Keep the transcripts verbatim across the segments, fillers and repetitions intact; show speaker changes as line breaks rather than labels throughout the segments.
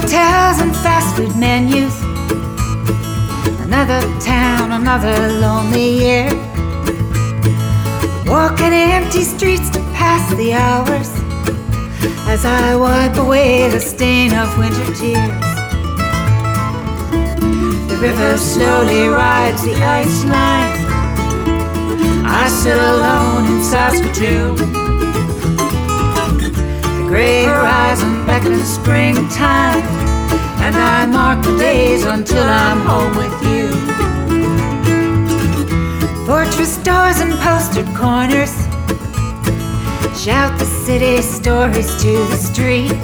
hotels and fast food menus. Another town, another lonely year. Walking empty streets to pass the hours as I wipe away the stain of winter tears. The river slowly rides the ice line. I sit alone in Saskatoon. The gray horizon beckons springtime, and I mark the days until I'm home with you. Fortress doors and postered corners shout the city stories to the street.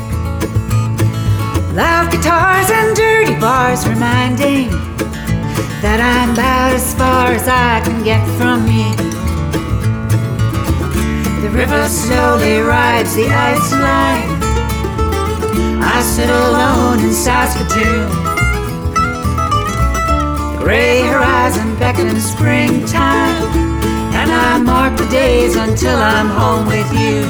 Loud guitars and dirty bars reminding that I'm about as far as I can get from me. The river slowly rides the ice line. I sit alone in Saskatoon. The gray horizon beckons springtime, and I mark the days until I'm home with you.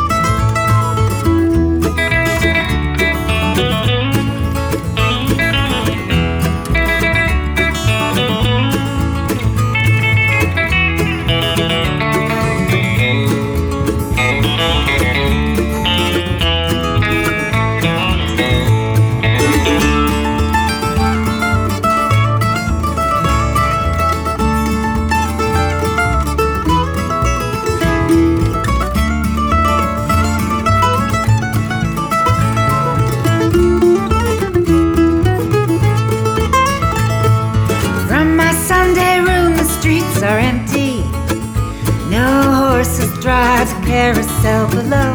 Are empty. No horses drive the carousel below.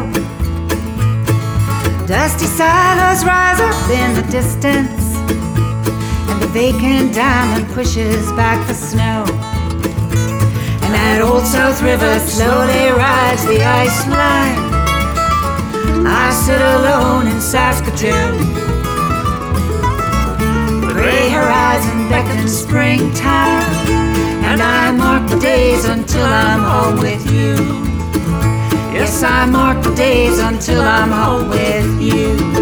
Dusty silos rise up in the distance, and the vacant diamond pushes back the snow. And that old South River slowly rides the ice line. I sit alone in Saskatoon. The gray horizon beckons springtime, and I mark the days until I'm home with you. Yes, I mark the days until I'm home with you.